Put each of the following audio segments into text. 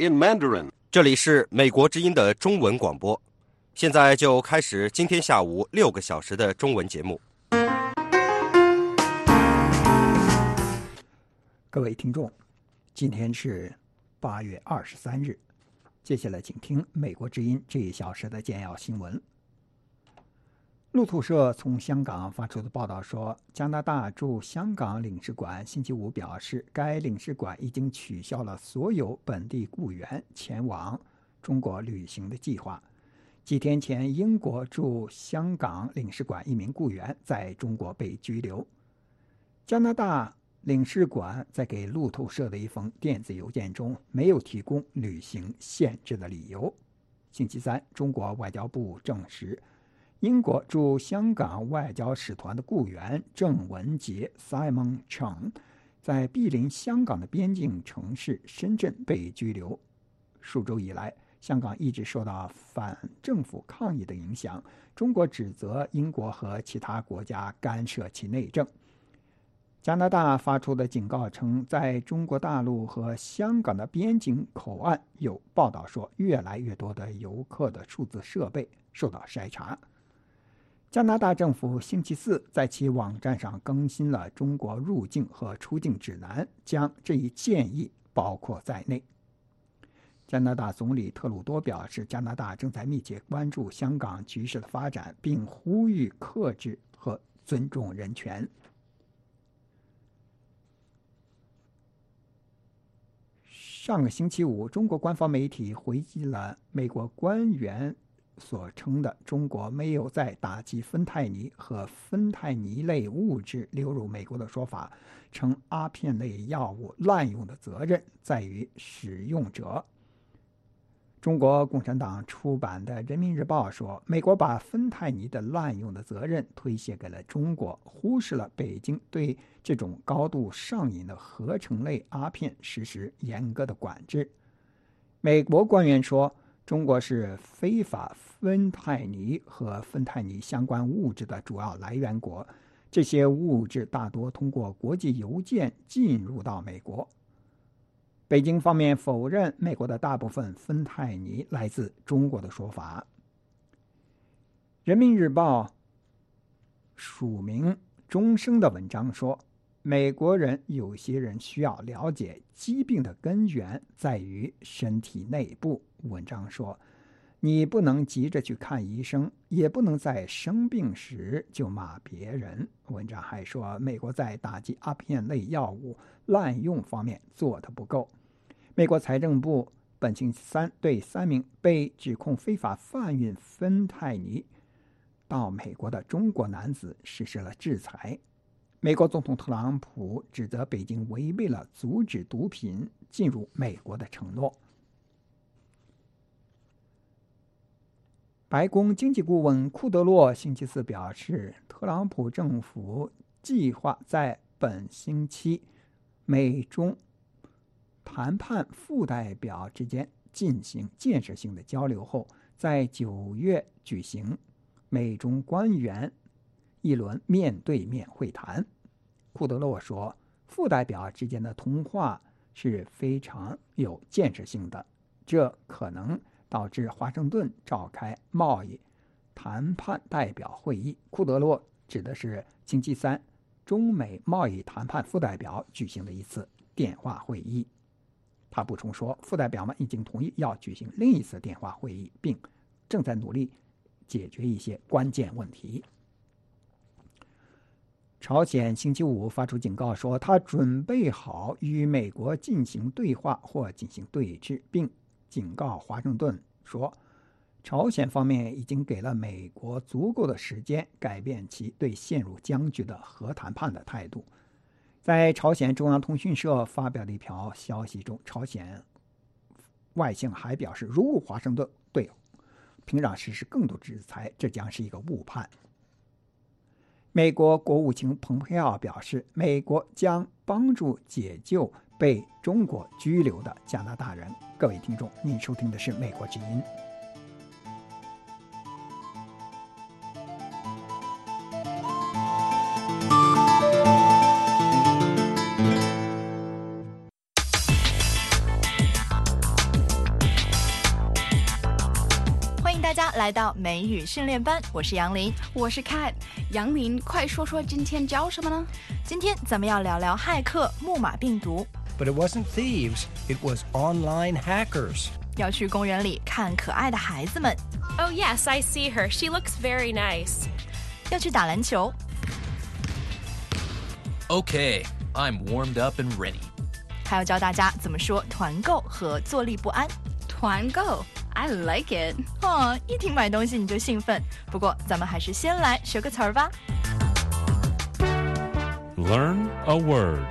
in Mandarin. 这里是美国之音的中文广播，现在就开始今天下午6个小时的中文节目。 各位听众，今天是8月23日，接下来请听美国之音这一小时的简要新闻。路透社从香港发出的报道说，加拿大驻香港领事馆星期五表示，该领事馆已经取消了所有本地雇员前往中国旅行的计划。几天前，英国驻香港领事馆一名雇员在中国被拘留。加拿大领事馆在给路透社的一封电子邮件中没有提供旅行限制的理由。星期三，中国外交部证实，英国驻香港外交使团的雇员郑文杰 Simon Cheng 在毗邻香港的边境城市深圳被拘留。数周以来，香港一直受到反政府抗议的影响，中国指责英国和其他国家干涉其内政。加拿大发出的警告称，在中国大陆和香港的边境口岸有报道说，越来越多的游客的数字设备受到筛查。加拿大政府星期四在其网站上更新了中国入境和出境指南，将这一建议包括在内。加拿大总理特鲁多表示，加拿大正在密切关注香港局势的发展，并呼吁克制和尊重人权。上个星期五，中国官方媒体回击了美国官员所称的中国没有在打击芬太尼和芬太尼类物质流入美国的说法，称阿片类药物滥用的责任在于使用者。中国共产党出版的《人民日报》说，美国把芬太尼的滥用的责任推卸给了中国，忽视了北京对这种高度上瘾的合成类阿片实施严格的管制。美国官员说，中国是非法芬太尼和芬太尼相关物质的主要来源国，这些物质大多通过国际邮件进入到美国。北京方面否认美国的大部分芬太尼来自中国的说法。人民日报署名钟声的文章说，美国人有些人需要了解疾病的根源在于身体内部。文章说，你不能急着去看医生，也不能在生病时就骂别人。文章还说，美国在打击阿片类药物滥用方面做得不够。美国财政部本星期三对3名被指控非法贩运芬太尼到美国的中国男子实施了制裁。美国总统特朗普指责北京违背了阻止毒品进入美国的承诺。白宫经济顾问库德洛星期四表示，特朗普政府计划在本星期美中谈判副代表之间进行建设性的交流后，在9月举行美中官员一轮面对面会谈。库德洛说，副代表之间的通话是非常有建设性的，这可能导致华盛顿召开贸易谈判代表会议。库德洛指的是星期三中美贸易谈判副代表举行的一次电话会议。他补充说，副代表们已经同意要举行另一次电话会议，并正在努力解决一些关键问题。朝鲜星期五发出警告说，他准备好与美国进行对话或进行对峙，并警告华盛顿说，朝鲜方面已经给了美国足够的时间改变其对陷入僵局的核谈判的态度。在朝鲜中央通讯社发表的一条消息中，朝鲜外相还表示，如果华盛顿对平壤实施更多制裁，这将是一个误判。美国国务卿蓬佩奥表示，美国将帮助解救被中国拘留的加拿大人。各位听众，您收听的是美国之音。 大家来到美语训练班，我是杨林， 我是 Kat。杨林，快说说今天教什么呢？ 今天咱们要聊聊骇客、木马病毒。 But it wasn't thieves, it was online hackers. 要去公园里看可爱的孩子们。 Oh yes, I see her. She looks very nice. 要去打篮球。 Okay, I'm warmed up and ready. 还要教大家怎么说团购和坐立不安。 团购 I like it. 一听买东西你就兴奋。不过咱们还是先来学个词儿吧。 Learn a word.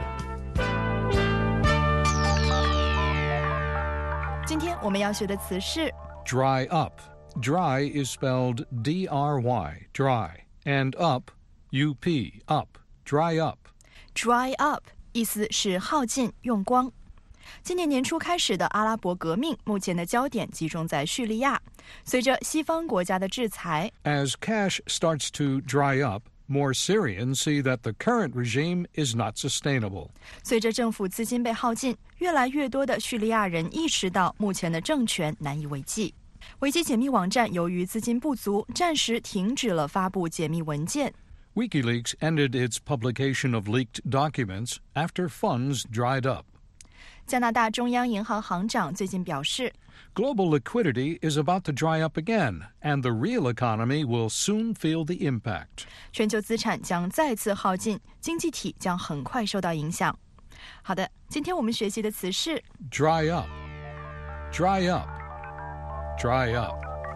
今天我们要学的词是 Dry up. Dry is spelled D-R-Y, dry, and up, U-P, up, dry up. dry up， 意思是耗尽、用光。今年年初开始的阿拉伯革命，目前的焦点集中在叙利亚。随着西方国家的制裁 As cash starts to dry up, more Syrians see that the current regime is not sustainable. 随着政府资金被耗尽，越来越多的叙利亚人意识到目前的政权难以为继。维基解密网站由于资金不足，暂时停止了发布解密文件。 WikiLeaks ended its publication of leaked documents after funds dried up. 加拿大中央银行行长最近表示 Global liquidity is about to dry up again, and the real economy will soon feel the impact. 全球资产将再次耗尽，经济体将很快受到影响。好的，今天我们学习的词是 Dry up. Dry up. Dry up.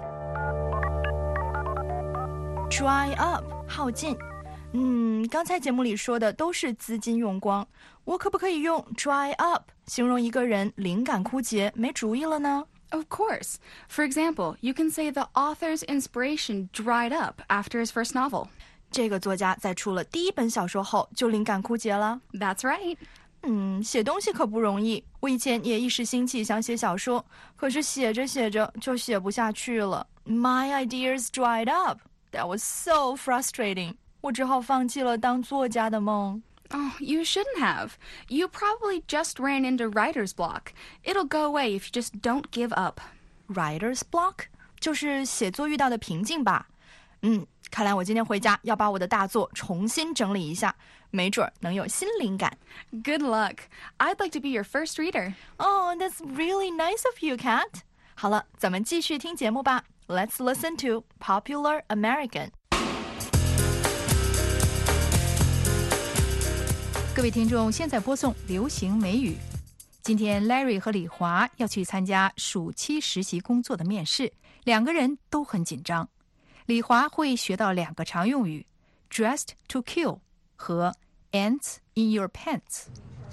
dry up， 耗尽。刚才节目里说的都是资金用光，我可不可以用 dry up 形容一个人灵感枯竭、没主意了呢？ Of course. For example, you can say the author's inspiration dried up after his first novel. 这个作家在出了第一本小说后就灵感枯竭了。 That's right. 写东西可不容易。我以前也一时兴起想写小说，可是写着写着就写不下去了。My ideas dried up. That was so frustrating. 我只好放弃了当作家的梦。 Oh, you shouldn't have. You probably just ran into writer's block. It'll go away if you just don't give up. Writer's block 就是写作遇到的瓶颈吧。看来我今天回家要把我的大作重新整理一下，没准能有新灵感。 Good luck. I'd like to be your first reader. Oh, that's really nice of you, Kat. 好了，咱们继续听节目吧。Let's listen to Popular American. 各位听众，现在播送流行美语。今天 Larry 和李华要去参加暑期实习工作的面试，两个人都很紧张。李华会学到两个常用语 dressed to kill 和 ants in your pants。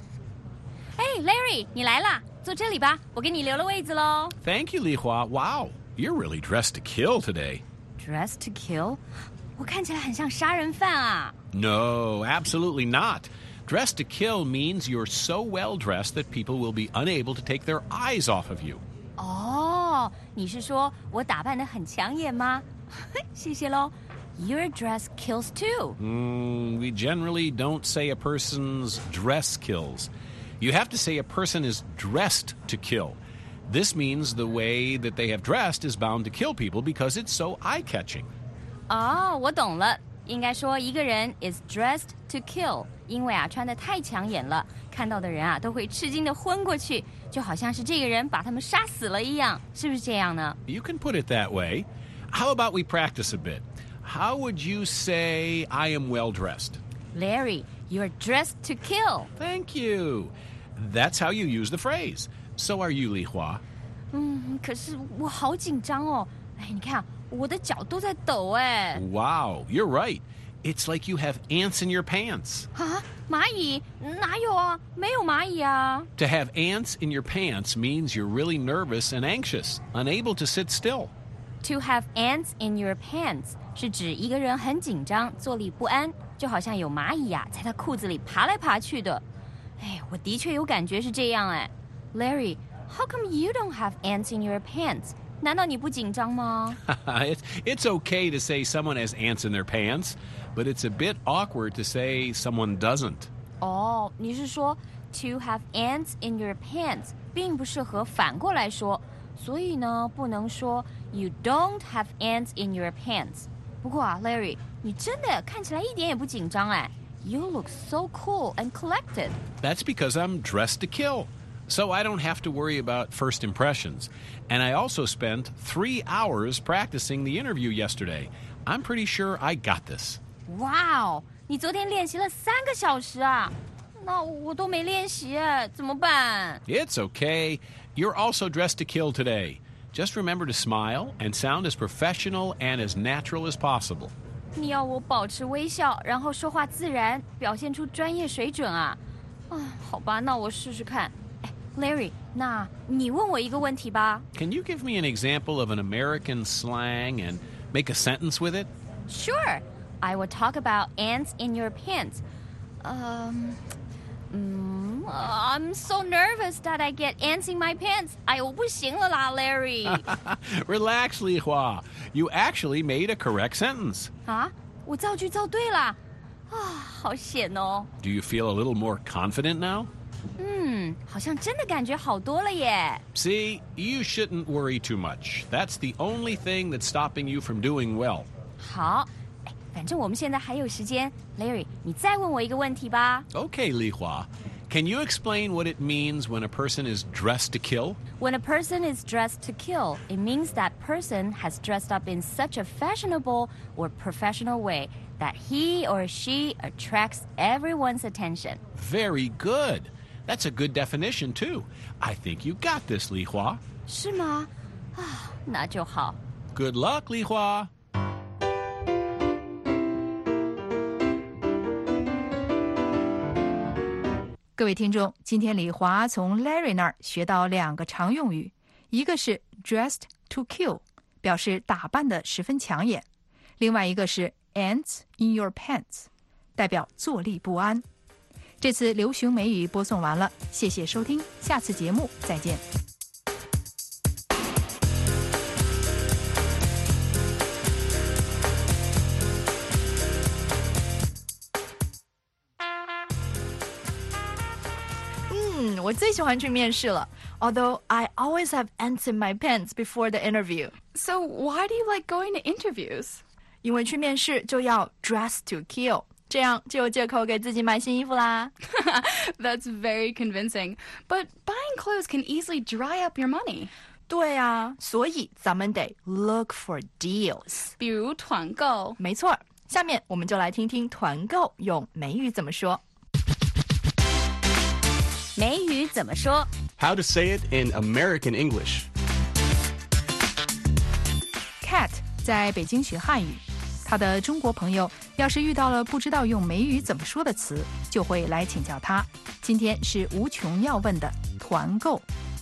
Larry 你来啦，坐这里吧，我给你留了位子咯。 Thank you, Li Hua. Wow, you're really dressed to kill today. Dressed to kill? 我看起来很像杀人犯啊。 No, absolutely not. Dressed to kill means you're so well dressed that people will be unable to take their eyes off of you. 你是说我打扮得很抢眼吗？谢谢咯。Your dress kills too. We generally don't say a person's dress kills. You have to say a person is dressed to kill. This means the way that they have dressed is bound to kill people because it's so eye-catching. 我懂了，应该说一个人 is dressed to kill， 因为穿得太抢眼了，看到的人都会吃惊地昏过去，就好像是这个人把他们杀死了一样，是不是这样呢？ You can put it that way. How about we practice a bit? How would you say I am well dressed? Larry, you're dressed to kill. Thank you. That's how you use the phrase. So are you, Li Hua. 可是我好紧张哦。你看我的脚都在抖哎。 Wow, you're right. It's like you have ants in your pants. 蚂蚁？哪有啊？没有蚂蚁啊。 To have ants in your pants means you're really nervous and anxious, unable to sit still. To have ants in your pants 是指一个人很紧张，坐立不安，就好像有蚂蚁在他裤子里爬来爬去的。我的确有感觉是这样Larry, how come you don't have ants in your pants? 难道你不紧张吗？ It's okay to say someone has ants in their pants, but it's a bit awkward to say someone doesn't. 你是说 to have ants in your pants 并不适合反过来说， 所以呢，不能说 You don't have ants in your pants。不过啊 ，Larry， 你真的看起来一点也不紧张哎。You look so cool and collected. That's because I'm dressed to kill. So I don't have to worry about first impressions. And I also spent 3 hours practicing the interview yesterday. I'm pretty sure I got this. Wow， 你昨天练习了3个小时啊？那我都没练习，怎么办？ It's okay. You're also dressed to kill today. Just remember to smile and sound as professional and as natural as possible. 你要我保持微笑，然后说话自然，表现出专业水准啊？好吧，那我试试看。Larry， 那你问我一个问题吧。 Can you give me an example of an American slang and make a sentence with it? Sure. I will talk about ants in your pants. I'm so nervous that I get ants in my pants. 哎呦，我不行了啦 ，Larry. Relax, Li Hua. You actually made a correct sentence. 啊，我造句造对了，好险哦。 Do you feel a little more confident now? 好像真的感觉好多了耶。 See, you shouldn't worry too much. That's the only thing that's stopping you from doing well. 好，反正我们现在还有时间 ，Larry， 你再问我一个问题吧。 Okay, Li Hua. Can you explain what it means when a person is dressed to kill? When a person is dressed to kill, it means that person has dressed up in such a fashionable or professional way that he or she attracts everyone's attention. Very good. That's a good definition, too. I think you got this, Li Hua. 是吗？那就好。 Good luck, Li Hua. 各位听众，今天李华从 Larry 那儿学到2个常用语，一个是 dressed to kill， 表示打扮得十分抢眼；另外一个是 ants in your pants， 代表坐立不安。这次流行美语播送完了，谢谢收听，下次节目再见。 我最喜欢去面试了。Although I always have ants in my pants before the interview. So why do you like going to interviews? 因为去面试就要 dress to kill， 这样就有借口给自己买新衣服啦。 That's very convincing. But buying clothes can easily dry up your money. 对啊，所以咱们得 look for deals。 比如团购。 没错，下面我们就来听听团购用美语怎么说。 美语怎么说 How to say it in American English. Cat 在北京学汉语，他的中国朋友要是遇到了不知道用美语怎么说的词，就会来请教他。今天是无穷要问的团购。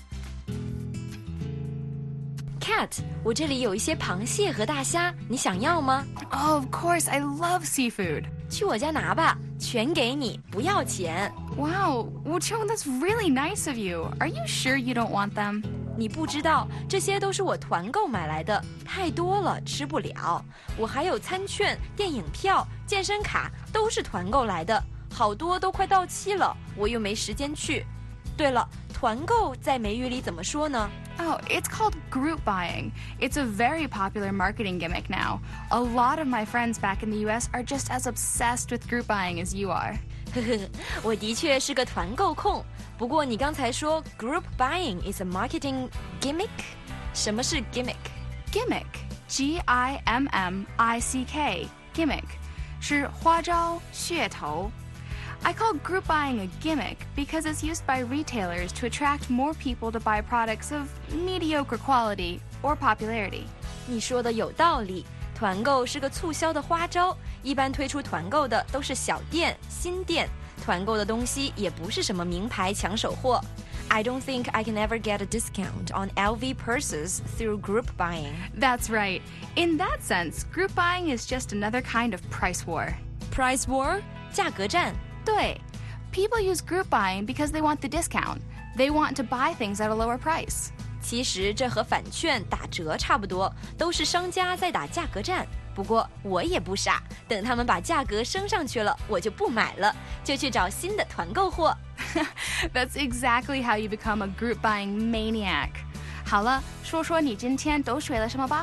Cat， 我这里有一些螃蟹和大虾，你想要吗？ Oh, of course, I love seafood. 去我家拿吧，全给你，不要钱。 Wow, Wuchong, that's really nice of you. Are you sure you don't want them? 你不知道，这些都是我团购买来的，太多了，吃不了。我还有餐券、电影票、健身卡，都是团购来的，好多都快到期了，我又没时间去。对了，团购在美语里怎么说呢？ Oh, it's called group buying. It's a very popular marketing gimmick now. A lot of my friends back in the US are just as obsessed with group buying as you are. 呵呵，我的确是个团购控。不过你刚才说 group buying is a marketing gimmick， 什么是 gimmick？ Gimmick, G-I-M-M-I-C-K, gimmick, 是花招、噱头。I call group buying a gimmick because it's used by retailers to attract more people to buy products of mediocre quality or popularity. 你说的有道理，团购是个促销的花招，一般推出团购的都是小店、新店，团购的东西也不是什么名牌抢手货。I don't think I can ever get a discount on LV purses through group buying. That's right. In that sense, group buying is just another kind of price war. Price war? 价格战。 对， People use group buying because they want the discount. They want to buy things at a lower price. 其实这和返券打折差不多，都是商家在打价格战。不过我也不傻，等他们把价格升上去了，我就不买了，就去找新的团购货。 That's exactly how you become a group buying maniac. 好了，说说你今天都学了什么吧。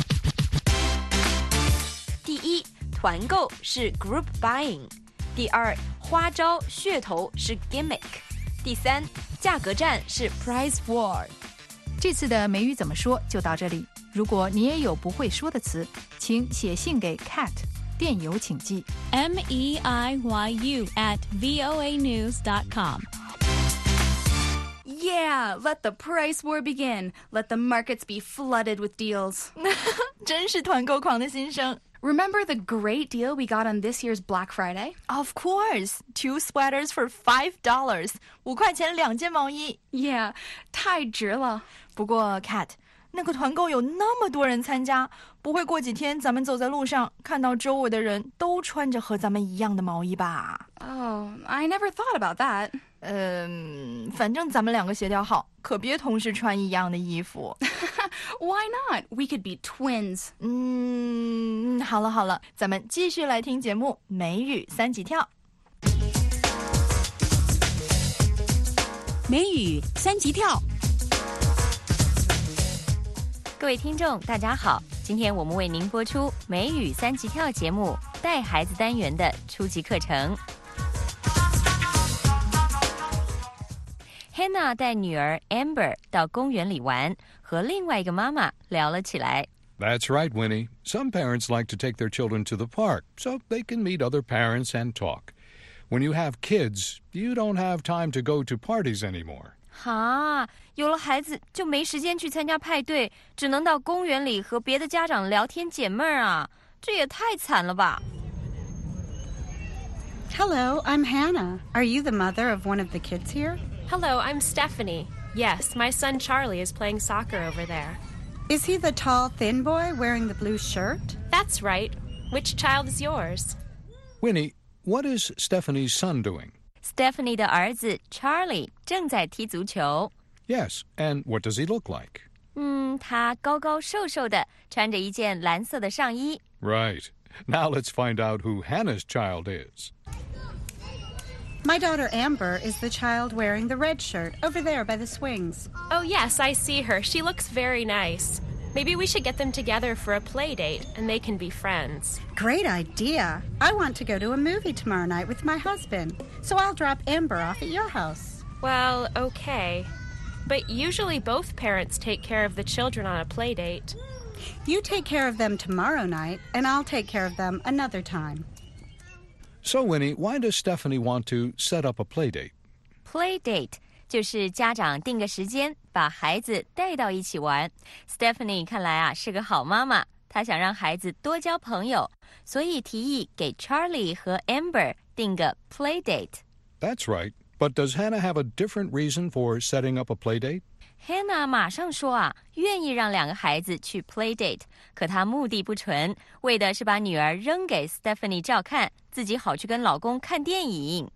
第一，团购是 group buying。第二，花招噱头是 gimmick。第三，价格战是 price war。 这次的美语怎么说就到这里。如果你也有不会说的词，请写信给 Kat， 电邮请寄 meiyu@voanews.com。 Yeah, let the price war begin. Let the markets be flooded with deals. 真是团购狂的心声。 Remember the great deal we got on this year's Black Friday? Of course, 2 sweaters for $5, 5块钱2件毛衣。 Yeah, 太值了。 不过 Kat， 那个团购有那么多人参加，不会过几天咱们走在路上看到周围的人都穿着和咱们一样的毛衣吧？ Oh, I never thought about that. 反正咱们2个协调好，可别同时穿一样的衣服。 Why not? We could be twins. 好了，咱们继续来听节目《美语3级跳》。 美语3级跳。 各位听众，大家好，今天我们为您播出美语3级跳节目带孩子单元的初级课程。Hannah 带女儿 Amber 到公园里玩，和另外一个妈妈聊了起来。 That's right, Winnie. Some parents like to take their children to the park so they can meet other parents and talk. When you have kids, you don't have time to go to parties anymore. 哈，有了孩子就没时间去参加派对，只能到公园里和别的家长聊天解闷儿啊，这也太惨了吧。 Hello, I'm Hannah. Are you the mother of one of the kids here? Hello, I'm Stephanie. Yes, my son Charlie is playing soccer over there. Is he the tall, thin boy wearing the blue shirt? That's right. Which child is yours? Winnie, what is Stephanie's son doing? Stephanie 的儿子 Charlie 正在踢足球。 Yes, and what does he look like? 他高高瘦瘦的，穿着一件蓝色的上衣。 Right. Now let's find out who Hannah's child is. My daughter Amber is the child wearing the red shirt over there by the swings. Oh, yes, I see her. She looks very nice. Maybe we should get them together for a play date, and they can be friends. Great idea. I want to go to a movie tomorrow night with my husband, so I'll drop Amber off at your house. Well, okay. But usually both parents take care of the children on a play date. You take care of them tomorrow night, and I'll take care of them another time. So, Winnie, why does Stephanie want to set up a play date? Play date 就是家长定个时间，把孩子带到一起玩。Stephanie 看来啊是个好妈妈，她想让孩子多交朋友，所以提议给 Charlie 和 Amber 定个 play date. That's right. But does Hannah have a different reason for setting up a play date? Hannah 马上说啊，愿意让2个孩子去 play date， 可她目的不纯，为的是把女儿扔给 Stephanie 照看，自己好去跟老公看电影。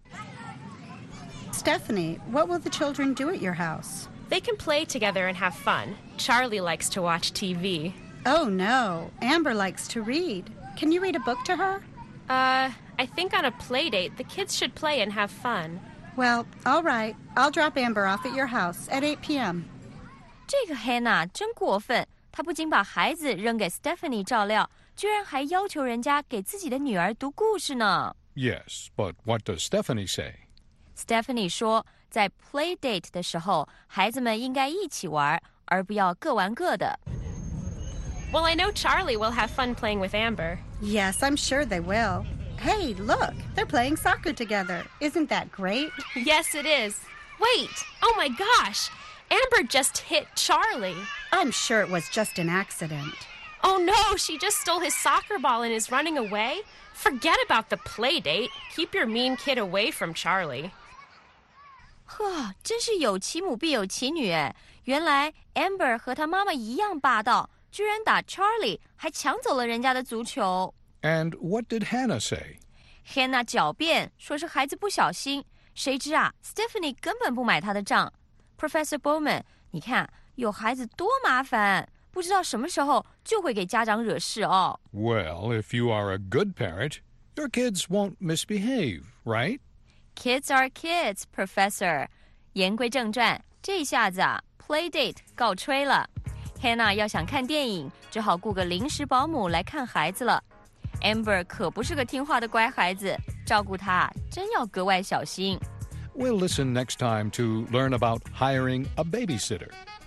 Stephanie, what will the children do at your house? They can play together and have fun. Charlie likes to watch TV. Oh, no. Amber likes to read. Can you read a book to her? I think on a play date, the kids should play and have fun. Well, all right. I'll drop Amber off at your house at 8 p.m. 这个 Hannah 真过分，她不仅把孩子扔给 Stephanie 照料，居然还要求人家给自己的女儿读故事呢。 Yes, but what does Stephanie say? Stephanie 说，在 play date 的时候，孩子们应该一起玩，而不要各玩各的。 Well, I know Charlie will have fun playing with Amber. Yes, I'm sure they will. Hey, look, they're playing soccer together. Isn't that great? Yes, it is. Wait, oh my gosh, Amber just hit Charlie. I'm sure it was just an accident. Oh no, she just stole his soccer ball and is running away? Forget about the play date. Keep your mean kid away from Charlie. 呵，真是有其母必有其女哎！原来 Amber 和她妈妈一样霸道，居然打 Charlie， 还抢走了人家的足球。 And what did Hannah say? Hannah 狡辩说是孩子不小心，谁知啊 Stephanie 根本不买她的账。Professor Bowman， 你看有孩子多麻烦，不知道什么时候就会给家长惹事哦。 Well, if you are a good parent, your kids won't misbehave, right? Kids are kids, Professor. 言归正传，这下子啊 Playdate 告吹了。Hannah 要想看电影，只好雇个临时保姆来看孩子了。Amber 可不是个听话的乖孩子，照顾她真要格外小心。 We'll listen next time to learn about hiring a babysitter.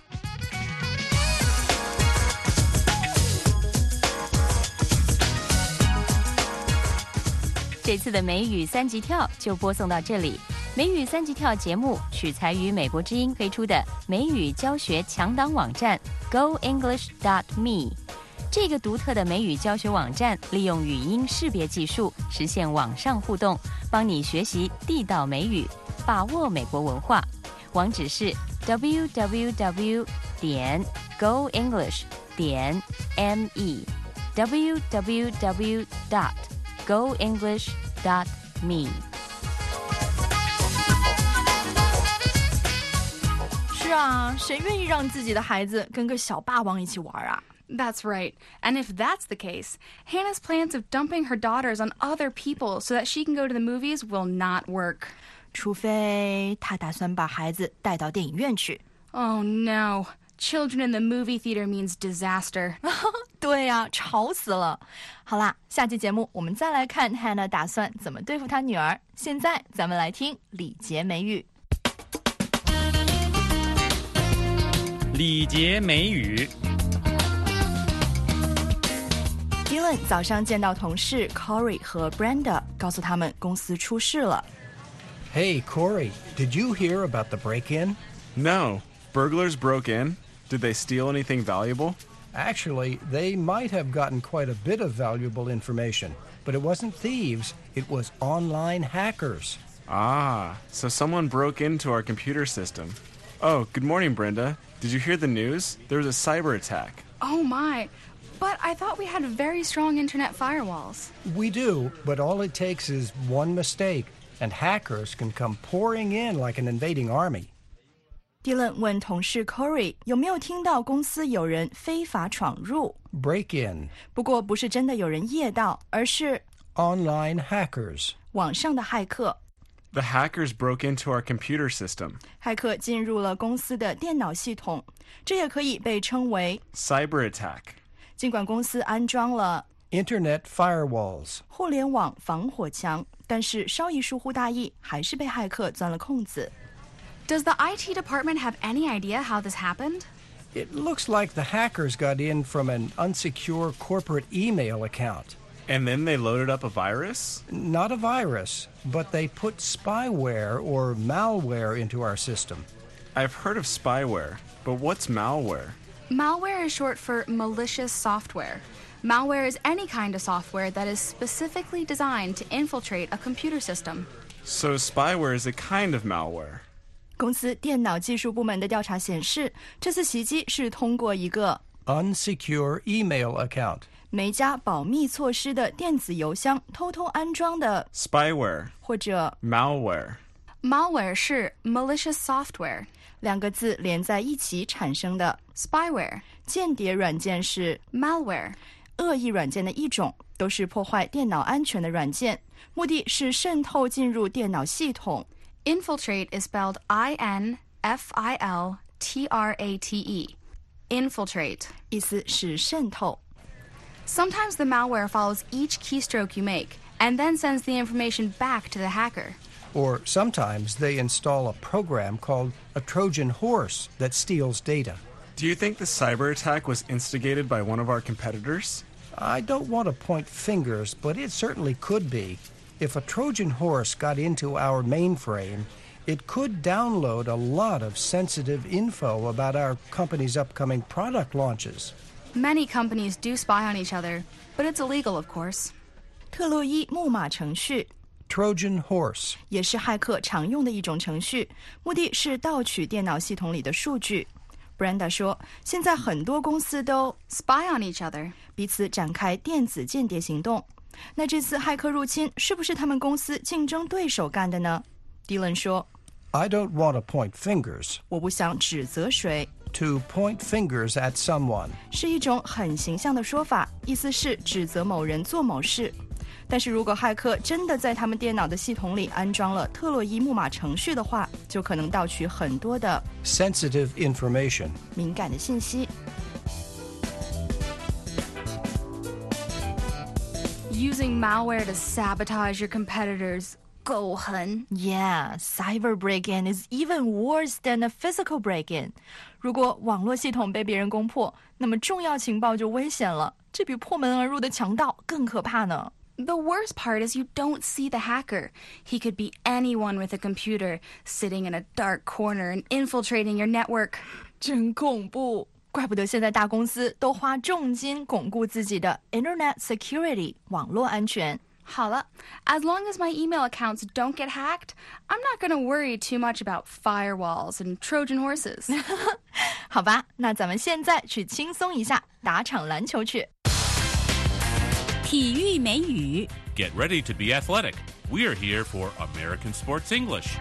这次的美语三级跳就播送到这里。美语三级跳节目取材于美国之音推出的美语教学强档网站 GoEnglish.me。这个独特的美语教学网站利用语音识别技术实现网上互动，帮你学习地道美语，把握美国文化。网址是 www.goenglish.me www.goenglish.me。 是啊，谁愿意让自己的孩子跟个小霸王一起玩啊？ That's right. And if that's the case, Hannah's plans of dumping her daughters on other people so that she can go to the movies will not work. 除非她打算把孩子带到电影院去。 Oh no. Children in the movie theater means disaster. 对呀，吵死了。好啦，下期节目我们再来看 Hannah 打算怎么对付她女儿。现在咱们来听礼节美语。 礼节美语。 Dylan 早上见到同事 Corey 和 Brenda， 告诉他们公司出事了。 Hey, Corey, did you hear about the break-in? No. Burglars broke in? Did they steal anything valuable? Actually, they might have gotten quite a bit of valuable information, but it wasn't thieves, it was online hackers. Ah, so someone broke into our computer system. Oh, good morning, Brenda. Did you hear the news? There was a cyber attack. Oh my. But I thought we had very strong internet firewalls. We do, but all it takes is one mistake, and hackers can come pouring in like an invading army. Dylan 问同事 Corey 有没有听到公司有人非法闯入 Break in. 不过不是真的有人夜盗，而是 Online hackers. 网上的骇客。 The hackers broke into our computer system. 骇客进入了公司的电脑系统，这也可以被称为 Cyber attack. 尽管公司安装了 Internet firewalls. 互联网防火墙，但是稍一疏忽大意，还是被骇客钻了空子。 Does the IT department have any idea how this happened? It looks like the hackers got in from an unsecure corporate email account. And then they loaded up a virus? Not a virus, but they put spyware or malware into our system. I've heard of spyware, but what's malware? Malware is short for malicious software. Malware is any kind of software that is specifically designed to infiltrate a computer system. So spyware is a kind of malware. 公司电脑技术部门的调查显示，这次袭击是通过一个 unsecure email account 没加保密措施的电子邮箱偷偷安装的 spyware 或者 malware. Malware 是 malicious software 两个字连在一起产生的 spyware 间谍软件是 malware 恶意软件的一种，都是破坏电脑安全的软件，目的是渗透进入电脑系统。 Infiltrate is spelled I-N-F-I-L-T-R-A-T-E. Infiltrate 意思是渗透。 Sometimes the malware follows each keystroke you make and then sends the information back to the hacker. Or sometimes they install a program called a Trojan horse that steals data. Do you think the cyber attack was instigated by one of our competitors? I don't want to point fingers, but it certainly could be. If a Trojan horse got into our mainframe, it could download a lot of sensitive info about our company's upcoming product launches. Many companies do spy on each other, but it's illegal, of course. 特洛伊木马程序 Trojan horse 也是骇客常用的一种程序，目的是盗取电脑系统里的数据。Brenda 说，现在很多公司都 spy on each other， 彼此展开电子间谍行动。那这次骇客入侵是不是他们公司竞争对手干的呢？ Dylan 说 I don't want to point fingers. 我不想指责谁。 To point fingers at someone 是一种很形象的说法，意思是指责某人做某事。 但是如果骇客真的在他们电脑的系统里安装了特洛伊木马程序的话，就可能盗取很多的 sensitive information 敏感的信息。 Using malware to sabotage your competitors. 够狠 Yeah, cyber break-in is even worse than a physical break-in. 如果网络系统被别人攻破，那么重要情报就危险了，这比破门而入的强盗更可怕呢。 The worst part is you don't see the hacker. He could be anyone with a computer, sitting in a dark corner and infiltrating your network. 真恐怖，怪不得现在大公司都花重金巩固自己的 Internet security 网络安全。 好了 as long as my email accounts don't get hacked, I'm not going to worry too much about firewalls and Trojan horses. 好吧，那咱们现在去轻松一下，打场篮球去。 体育美语 Get ready to be athletic. We are here for American Sports English.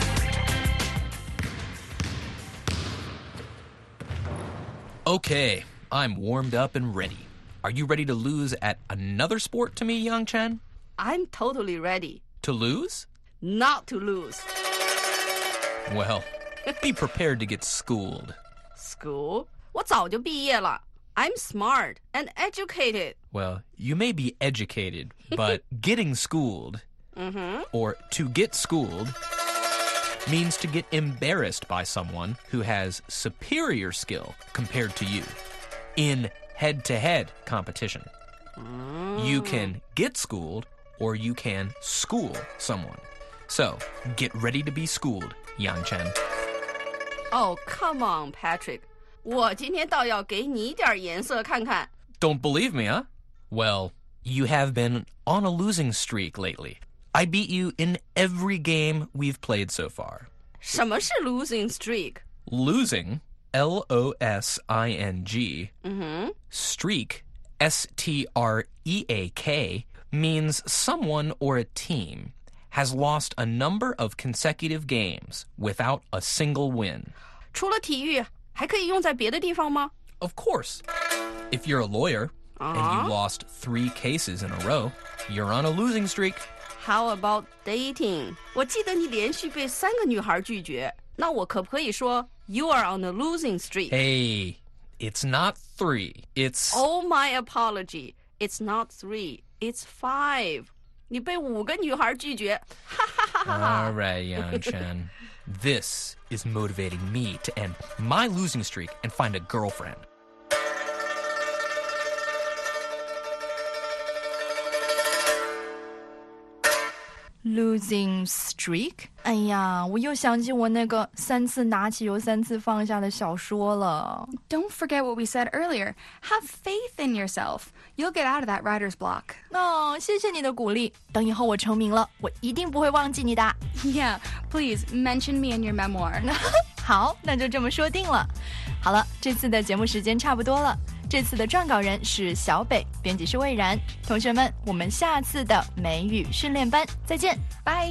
Okay, I'm warmed up and ready. Are you ready to lose at another sport to me, Yang Chen? I'm totally ready. To lose? Not to lose. Well, be prepared to get schooled. School? 我早就毕业了。I'm smart and educated. Well, you may be educated, but getting schooled, or to get schooled, means to get embarrassed by someone who has superior skill compared to you in head-to-head competition. You can get schooled, or you can school someone. So, get ready to be schooled, Yang Chen. Oh, come on, Patrick. 我今天倒要给你点颜色看看。 Don't believe me, huh? Well, you have been on a losing streak lately. I beat you in every game we've played so far. 什么是 losing streak? Losing, L-O-S-I-N-G, streak, S-T-R-E-A-K, means someone or a team has lost a number of consecutive games without a single win. 除了体育，还可以用在别的地方吗？ Of course. If you're a lawyer and you lost 3 cases in a row, you're on a losing streak. How about dating? 我记得你连续被3个女孩拒绝，那我可不可以说 you are on a losing streak? Hey, it's not 3. It's... Oh, my apology. It's not 3. It's 5. 你被5个女孩拒绝，哈哈哈哈哈。 All right, Yang Chen. This is motivating me to end my losing streak and find a girlfriend. Losing streak? 哎呀，我又想起我那个3次拿起又3次放下的小说了。 Don't forget what we said earlier. Have faith in yourself. You'll get out of that writer's block. 谢谢你的鼓励。等以后我成名了，我一定不会忘记你的。 Yeah, please mention me in your memoir. 好，那就这么说定了。好了，这次的节目时间差不多了。这次的撰稿人是小北，编辑是魏然。同学们，我们下次的美语训练班再见，拜。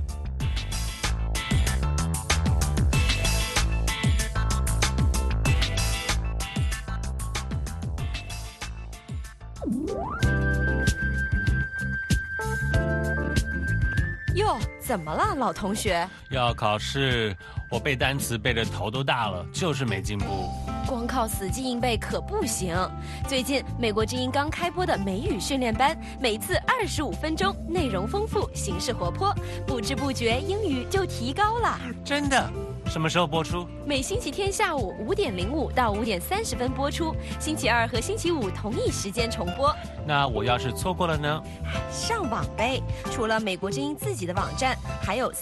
哟，怎么了，老同学？ 要考试，我背单词背得头都大了，就是没进步。 光靠死记硬背可不行。最近美国之音刚开播的美语训练班，每次25分钟，内容丰富，形式活泼，不知不觉英语就提高了。 真的？什么时候播出？ 每星期天下午5点05到5点30分播出，星期二和星期五同一时间重播。 那我要是错过了呢？ 上网呗！除了美国之音自己的网站，还有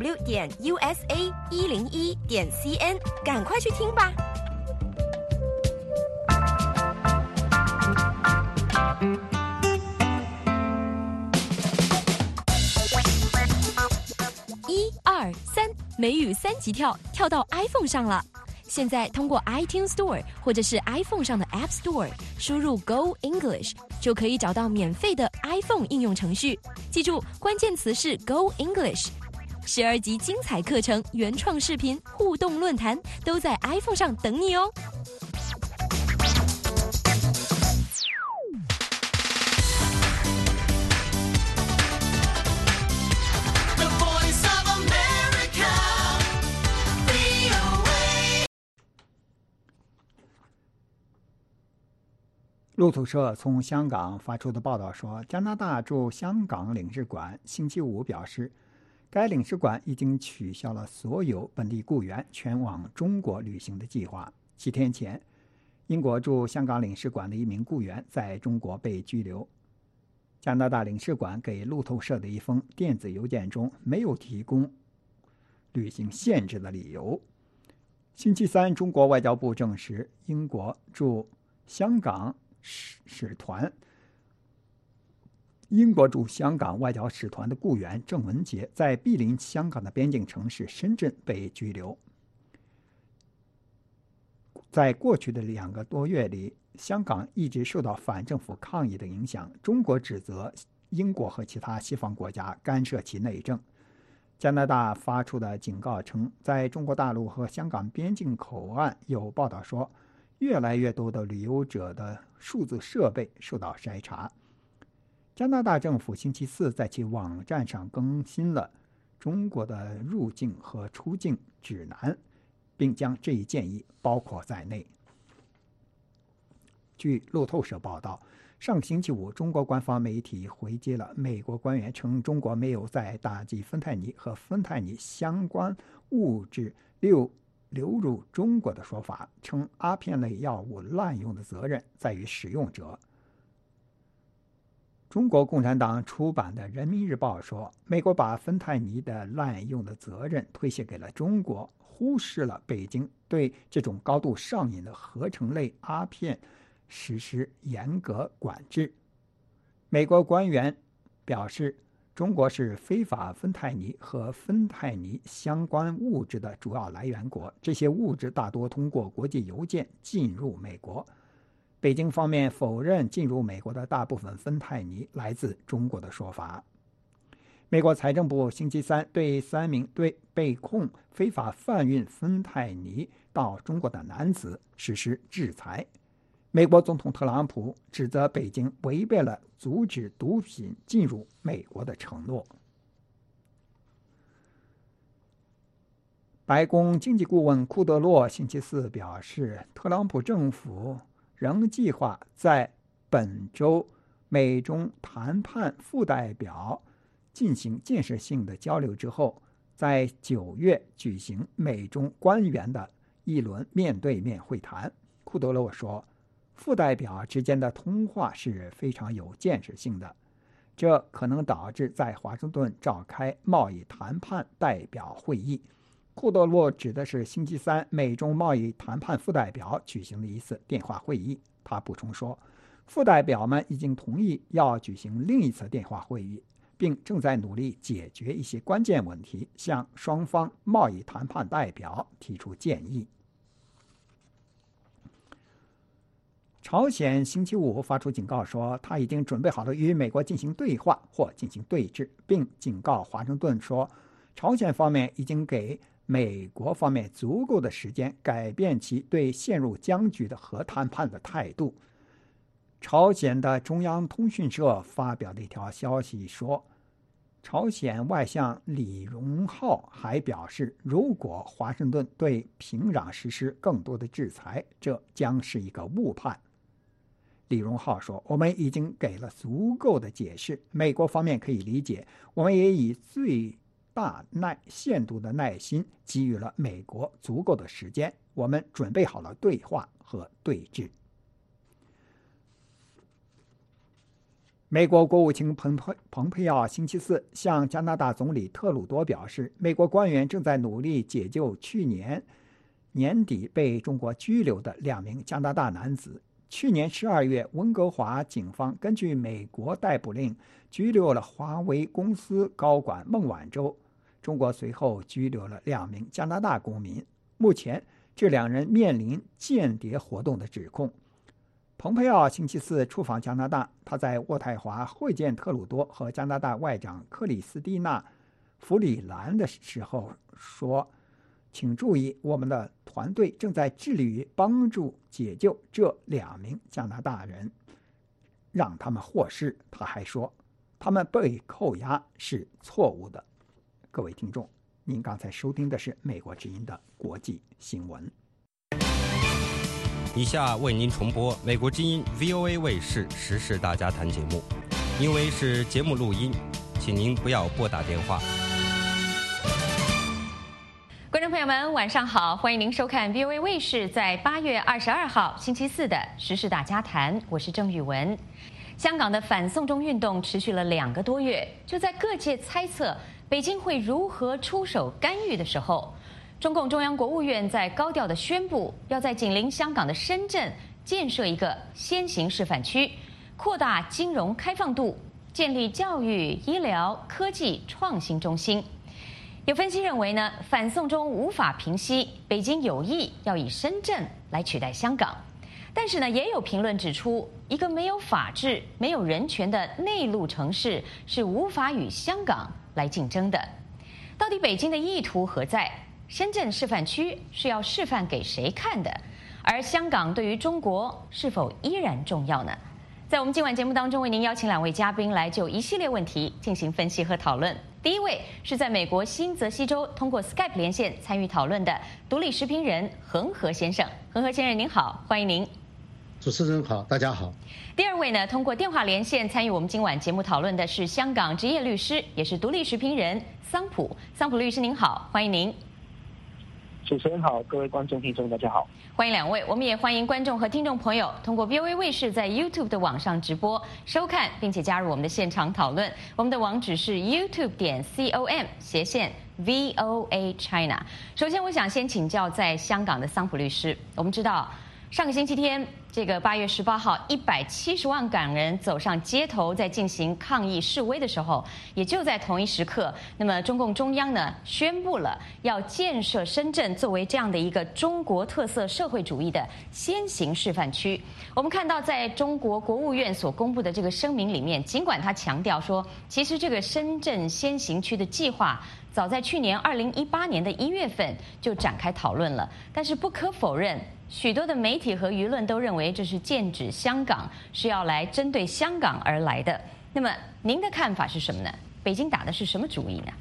3w.usa101.cn，赶快去听吧。1、2、3，美语3级跳，跳到 iPhone 上了。现在通过 iTunes Store 或者是 iPhone 上的 App Store 输入 Go English， 就可以找到免费的 iPhone 应用程序。记住，关键词是 Go English。12集精彩课程、原创视频、互动论坛都在 iPhone 上等你哦。 路透社从香港发出的报道说，加拿大驻香港领事馆星期五表示，该领事馆已经取消了所有本地雇员前往中国旅行的计划。7天前，英国驻香港领事馆的一名雇员在中国被拘留。加拿大领事馆给路透社的一封电子邮件中没有提供旅行限制的理由。星期三，中国外交部证实，英国驻香港外交使团的雇员郑文杰在毗邻香港的边境城市深圳被拘留。在过去的2个多月里，香港一直受到反政府抗议的影响。中国指责英国和其他西方国家干涉其内政。加拿大发出的警告称，在中国大陆和香港边境口岸有报道说，越来越多的旅游者的数字设备受到筛查。加拿大政府星期四在其网站上更新了中国的入境和出境指南，并将这一建议包括在内。据路透社报道，上个星期五，中国官方媒体回接了美国官员称中国没有在打击芬太尼和芬太尼相关物质流入中国的说法，称阿片类药物滥用的责任在于使用者。中国共产党出版的《人民日报》说，美国把芬太尼的滥用的责任推卸给了中国，忽视了北京对这种高度上瘾的合成类阿片实施严格管制。美国官员表示，中国是非法芬太尼和芬太尼相关物质的主要来源国，这些物质大多通过国际邮件进入美国。北京方面否认进入美国的大部分芬太尼来自中国的说法。美国财政部星期三对3名被控非法贩运芬太尼到中国的男子实施制裁。美国总统特朗普指责北京违背了阻止毒品进入美国的承诺。白宫经济顾问库德洛星期四表示，特朗普政府仍计划在本周美中谈判副代表进行建设性的交流之后，在9月举行美中官员的一轮面对面会谈。库德洛说，副代表之间的通话是非常有建设性的，这可能导致在华盛顿召开贸易谈判代表会议。库德洛指的是星期三美中贸易谈判副代表举行的一次电话会议。他补充说，副代表们已经同意要举行另一次电话会议，并正在努力解决一些关键问题，向双方贸易谈判代表提出建议。朝鲜星期五发出警告说，他已经准备好了与美国进行对话或进行对峙，并警告华盛顿说，朝鲜方面已经给美国方面足够的时间改变其对陷入僵局的核谈判的态度。朝鲜的中央通讯社发表的一条消息说，朝鲜外相李荣浩还表示，如果华盛顿对平壤实施更多的制裁，这将是一个误判。李荣浩说，我们已经给了足够的解释，美国方面可以理解，我们也以最大限度的耐心给予了美国足够的时间，我们准备好了对话和对峙。美国国务卿蓬佩奥星期四向加拿大总理特鲁多表示，美国官员正在努力解救去年年底被中国拘留的2名加拿大男子。去年12月，温哥华警方根据美国逮捕令拘留了华为公司高管孟晚舟。中国随后拘留了2名加拿大公民。目前，这2人面临间谍活动的指控。蓬佩奥星期四出访加拿大，他在渥太华会见特鲁多和加拿大外长克里斯蒂娜·弗里兰的时候说，请注意，我们的团队正在致力于帮助解救这2名加拿大人，让他们获释。他还说，他们被扣押是错误的。各位听众，您刚才收听的是美国之音的国际新闻。 以下为您重播美国之音 VOA 卫视时事大家谈节目，因为是节目录音，请您不要拨打电话。 观众朋友们，晚上好，欢迎您收看 VOA 卫视在8月22号星期四的时事大家谈，我是郑玉文。香港的反送中运动持续了2个多月，就在各界猜测北京会如何出手干预的时候，中共中央国务院在高调地宣布，要在紧邻香港的深圳建设一个先行示范区，扩大金融开放度，建立教育、医疗、科技创新中心。有分析认为呢，反送中无法平息，北京有意要以深圳来取代香港。但是呢，也有评论指出，一个没有法治、没有人权的内陆城市是无法与香港来竞争的。到底北京的意图何在？深圳示范区是要示范给谁看的？而香港对于中国是否依然重要呢？在我们今晚节目当中，为您邀请2位嘉宾来就一系列问题进行分析和讨论。第一位是在美国新泽西州通过 Skype 连线参与讨论的独立时评人恒河先生。恒河先生您好，欢迎您。 主持人好，大家好。 第2位呢，通过电话连线参与我们今晚节目讨论的是香港职业律师，也是独立时评人桑普。桑普律师您好，欢迎您。 主持人好，各位观众听众大家好， 欢迎2位。我们也欢迎观众和听众朋友通过 VOA 卫视在 YouTube 的网上直播收看，并且加入我们的现场讨论。我们的网址是 youtube.com/VOA China。首先，我想先请教在香港的桑普律师，我们知道上个星期天，这个8月18号，170万港人走上街头，在进行抗议示威的时候，也就在同一时刻，那么中共中央呢宣布了要建设深圳作为这样的一个中国特色社会主义的先行示范区。我们看到，在中国国务院所公布的这个声明里面，尽管他强调说，其实这个深圳先行区的计划早在去年2018年的1月份就展开讨论了，但是不可否认，许多的媒体和舆论都认为这是剑指香港，是要来针对香港而来的。那么您的看法是什么呢？北京打的是什么主意呢？